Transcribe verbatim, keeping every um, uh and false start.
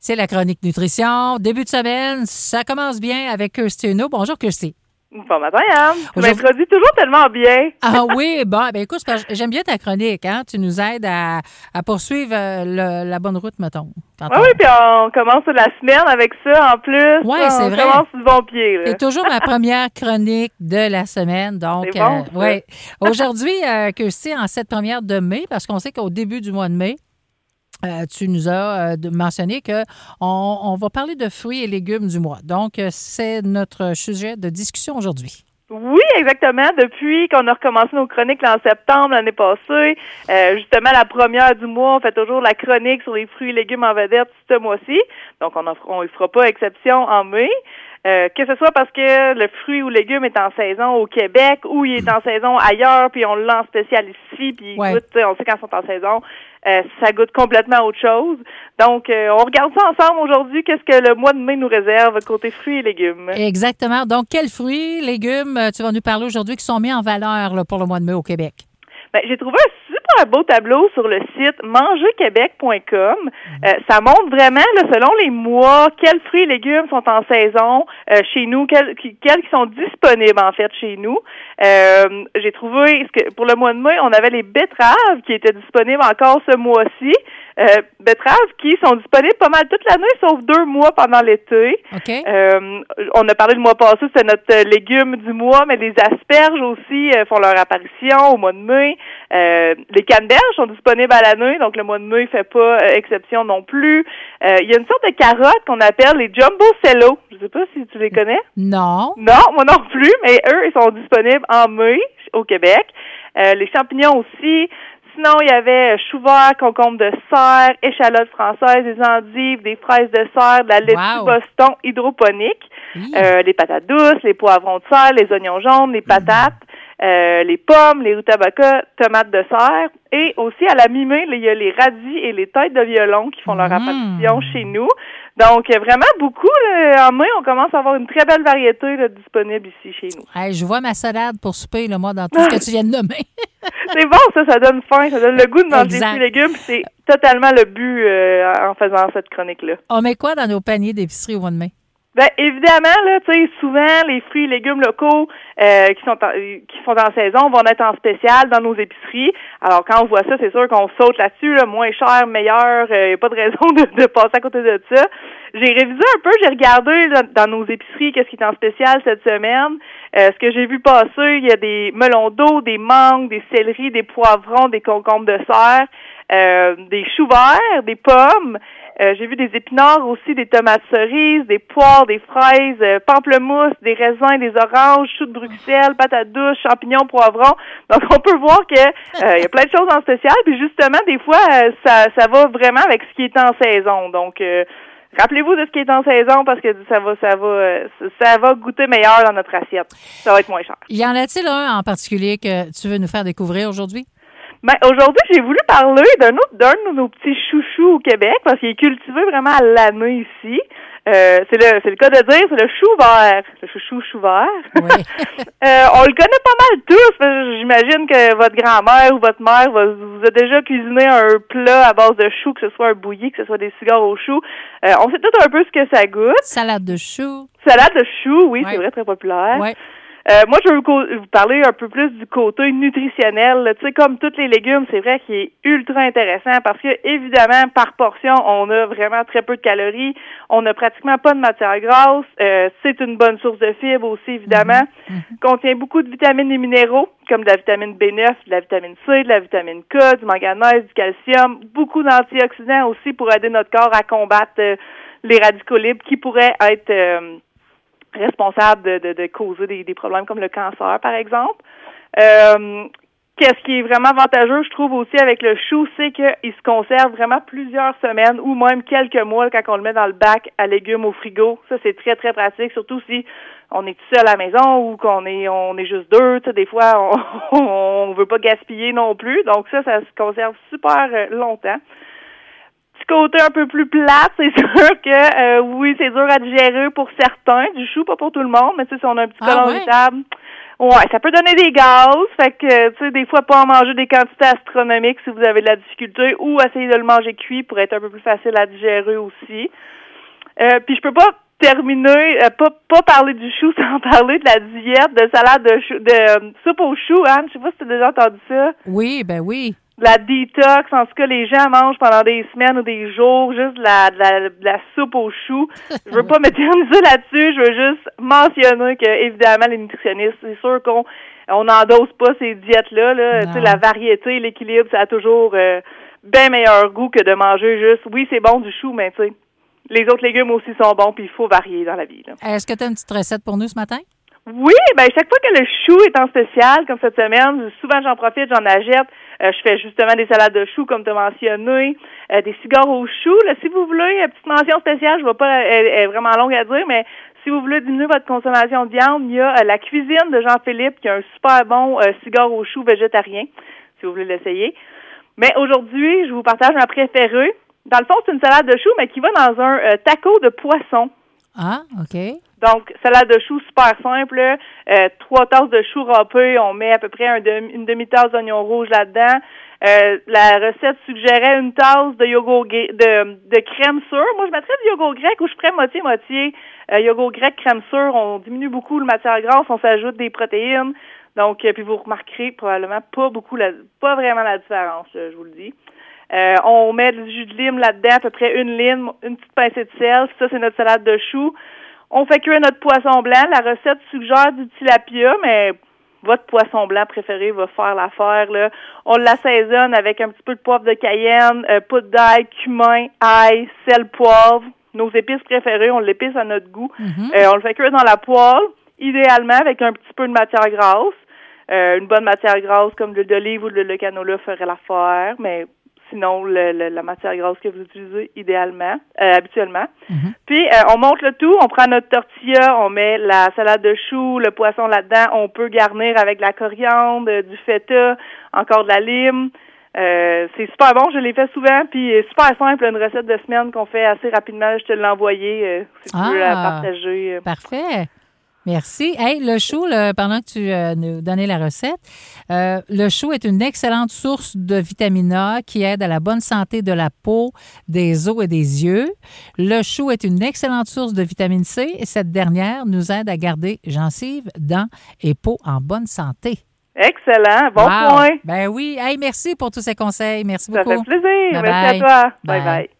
C'est la chronique nutrition. Début de semaine, ça commence bien avec Kirsty Huneau. Bonjour, Kirsty. Bon matin, Anne. Tu m'introduis toujours tellement bien. Ah oui, bon, ben écoute, j'aime bien ta chronique, hein. Tu nous aides à, à poursuivre le, la bonne route, mettons. Ah on... oui, puis on commence la semaine avec ça en plus. Oui, c'est vrai. On commence du bon pied. C'est toujours ma première chronique de la semaine. Donc, c'est bon, euh, oui. Aujourd'hui, euh, Kirsty, en cette première de mai, parce qu'on sait qu'au début du mois de mai, Euh, tu nous as euh, mentionné qu'on on va parler de fruits et légumes du mois. Donc, euh, c'est notre sujet de discussion aujourd'hui. Oui, exactement. Depuis qu'on a recommencé nos chroniques là, en septembre l'année passée, euh, justement, la première du mois, on fait toujours la chronique sur les fruits et légumes en vedette ce mois-ci. Donc, on ne fera pas exception en mai. Euh, que ce soit parce que le fruit ou légume est en saison au Québec ou il est en saison ailleurs, puis on l'a en spécial ici, puis ouais. goûte, on sait quand ils sont en saison, euh, ça goûte complètement autre chose. Donc, euh, on regarde ça ensemble aujourd'hui, qu'est-ce que le mois de mai nous réserve côté fruits et légumes. Exactement. Donc, quels fruits, légumes, tu vas nous parler aujourd'hui qui sont mis en valeur là, pour le mois de mai au Québec? Ben, j'ai trouvé un super beau tableau sur le site manger québec point com. Euh, ça montre vraiment, là, selon les mois, quels fruits et légumes sont en saison euh, chez nous, quels, quels qui sont disponibles, en fait, chez nous. Euh, j'ai trouvé, que pour le mois de mai, on avait les betteraves qui étaient disponibles encore ce mois-ci. Euh, betteraves qui sont disponibles pas mal toute l'année, sauf deux mois pendant l'été. Okay. Euh, on a parlé le mois passé, c'était notre légume du mois, mais les asperges aussi euh, font leur apparition au mois de mai. Euh, les canneberges sont disponibles à l'année, donc le mois de mai fait pas euh, exception non plus. Euh, il y a une sorte de carottes qu'on appelle les jumbo cello. Je sais pas si tu les connais. Non. Non, moi non plus, mais eux, ils sont disponibles en mai au Québec. Euh, les champignons aussi. Sinon, il y avait chou vert, concombre de serre, échalotes françaises, des endives, des fraises de serre, de la laitue wow. Boston hydroponique, oui. euh, les patates douces, les poivrons de serre, les oignons jaunes, les patates, mmh. euh, les pommes, les rutabagas, tomates de serre. Et aussi, à la mi-mai, il y a les radis et les têtes de violon qui font leur mmh. apparition chez nous. Donc, vraiment beaucoup. Là, en mai, on commence à avoir une très belle variété là, disponible ici chez nous. Hey, je vois ma salade pour souper, là, moi, dans tout ce que tu viens de nommer. C'est bon, ça, ça donne faim, ça donne le goût de manger des fruits et légumes. C'est totalement le but euh, en faisant cette chronique-là. On met quoi dans nos paniers d'épicerie au mois de mai? Ben évidemment, là, tu sais, souvent, les fruits et légumes locaux euh, qui sont en, qui sont en saison vont être en spécial dans nos épiceries. Alors, quand on voit ça, c'est sûr qu'on saute là-dessus, là, moins cher, meilleur, il euh, n'y a pas de raison de, de passer à côté de ça. J'ai révisé un peu, j'ai regardé là, dans nos épiceries qu'est-ce qui est en spécial cette semaine. Euh, ce que j'ai vu passer, il y a des melons d'eau, des mangues, des céleris, des poivrons, des concombres de serre, euh, des choux verts, des pommes. Euh, j'ai vu des épinards aussi, des tomates cerises, des poires, des fraises, euh, pamplemousse, des raisins, des oranges, choux de Bruxelles, patates douces, champignons, poivrons. Donc, on peut voir que euh, il y a plein de choses en spécial. Puis justement, des fois, euh, ça, ça va vraiment avec ce qui est en saison. Donc, euh, rappelez-vous de ce qui est en saison parce que ça va, ça va, euh, ça va goûter meilleur dans notre assiette. Ça va être moins cher. Y en a-t-il un en particulier que tu veux nous faire découvrir aujourd'hui? Ben, aujourd'hui, j'ai voulu parler d'un autre, d'un de nos petits chouchous au Québec, parce qu'il est cultivé vraiment à l'année ici. Euh, c'est le, c'est le cas de dire, c'est le chou vert. Le chouchou chou vert. Oui. euh, on le connaît pas mal tous, parce que j'imagine que votre grand-mère ou votre mère va, vous a déjà cuisiné un plat à base de choux, que ce soit un bouilli, que ce soit des cigares au chou. Euh, on sait tout un peu ce que ça goûte. Salade de choux. Salade de choux, oui, ouais. c'est vrai, très populaire. Ouais. Euh, moi, je veux vous, vous parler un peu plus du côté nutritionnel. Tu sais, comme tous les légumes, c'est vrai qu'il est ultra intéressant parce que, évidemment, par portion, on a vraiment très peu de calories. On n'a pratiquement pas de matière grasse. Euh, c'est une bonne source de fibres aussi, évidemment. Mm-hmm. Contient beaucoup de vitamines et minéraux, comme de la vitamine B neuf, de la vitamine C, de la vitamine K, du manganèse, du calcium. Beaucoup d'antioxydants aussi pour aider notre corps à combattre euh, les radicaux libres qui pourraient être... Euh, responsable de, de, de causer des, des problèmes comme le cancer, par exemple. Euh, qu'est-ce qui est vraiment avantageux, je trouve, aussi avec le chou, c'est qu'il se conserve vraiment plusieurs semaines ou même quelques mois quand on le met dans le bac à légumes au frigo. Ça, c'est très, très pratique, surtout si on est tout seul à la maison ou qu'on est on est juste deux. Tu sais, des fois, on, on veut pas gaspiller non plus. Donc ça, ça se conserve super longtemps. Côté un peu plus plate, c'est sûr que euh, oui, c'est dur à digérer pour certains, du chou, pas pour tout le monde, mais tu sais, si on a un petit ah, colon ouais. irritable, Ouais, ça peut donner des gaz, fait que, tu sais, des fois, pas en manger des quantités astronomiques si vous avez de la difficulté, ou essayer de le manger cuit pour être un peu plus facile à digérer aussi. Euh, puis je peux pas terminer, euh, pas pas parler du chou sans parler de la diète de salade de chou, de euh, soupe aux choux, Anne. Je sais pas si tu as déjà entendu ça. Oui, ben oui. La détox, en tout cas, les gens mangent pendant des semaines ou des jours juste de la, de la, de la soupe aux choux. Je veux pas m'éterniser là-dessus, je veux juste mentionner que, évidemment, les nutritionnistes, c'est sûr qu'on on n'endosse pas ces diètes-là. Là. Tu sais, la variété, l'équilibre, ça a toujours euh, bien meilleur goût que de manger juste, oui, c'est bon du chou, mais tu sais, les autres légumes aussi sont bons, puis il faut varier dans la vie. Là. Est-ce que tu as une petite recette pour nous ce matin? Oui, ben chaque fois que le chou est en spécial, comme cette semaine, souvent j'en profite, j'en achète. Euh, je fais justement des salades de choux, comme tu as mentionné, euh, des cigares aux choux. Là, si vous voulez, une petite mention spéciale, je ne vais pas, elle, elle est vraiment longue à dire, mais si vous voulez diminuer votre consommation de viande, il y a euh, la cuisine de Jean-Philippe qui a un super bon euh, cigare aux choux végétarien, si vous voulez l'essayer. Mais aujourd'hui, je vous partage ma préférée. Dans le fond, c'est une salade de choux, mais qui va dans un euh, taco de poisson. Ah, OK. Donc, salade de choux super simple. Euh, trois tasses de choux râpés. On met à peu près un demi, une demi-tasse d'oignon rouge là-dedans. Euh, la recette suggérait une tasse de yogourt de, de crème sûre. Moi, je mettrais du yogourt grec ou je ferais moitié-moitié. Euh, yogourt grec, crème sûre, on diminue beaucoup le matière grasse, on s'ajoute des protéines. Donc, euh, puis vous remarquerez probablement pas beaucoup, la, pas vraiment la différence, là, je vous le dis. Euh, on met du jus de lime là-dedans, à peu près une lime, une petite pincée de sel. Ça, c'est notre salade de choux. On fait cuire notre poisson blanc. La recette suggère du tilapia, mais votre poisson blanc préféré va faire l'affaire, là. On l'assaisonne avec un petit peu de poivre de Cayenne, euh, poudre d'ail, cumin, ail, sel, poivre. Nos épices préférées, on l'épice à notre goût. Mm-hmm. Euh, on le fait cuire dans la poêle, idéalement avec un petit peu de matière grasse. Euh, une bonne matière grasse comme l'huile d'olive ou l'huile de canola ferait l'affaire, mais sinon le, le, la matière grasse que vous utilisez idéalement, euh, habituellement. Mm-hmm. Puis, euh, on monte le tout, on prend notre tortilla, on met la salade de choux, le poisson là-dedans, on peut garnir avec de la coriandre, du feta, encore de la lime. Euh, c'est super bon, je l'ai fait souvent, puis super simple, une recette de semaine qu'on fait assez rapidement, je te l'ai envoyée, euh, si tu ah, veux la partager. Parfait. Merci. Hey, le chou, là, pendant que tu euh, nous donnais la recette, euh, le chou est une excellente source de vitamine A qui aide à la bonne santé de la peau, des os et des yeux. Le chou est une excellente source de vitamine C et cette dernière nous aide à garder gencives, dents et peau en bonne santé. Excellent. Bon wow. point. Ben oui. Hey, merci pour tous ces conseils. Merci beaucoup. Ça fait plaisir. Bye merci bye. à toi. Bye bye. bye.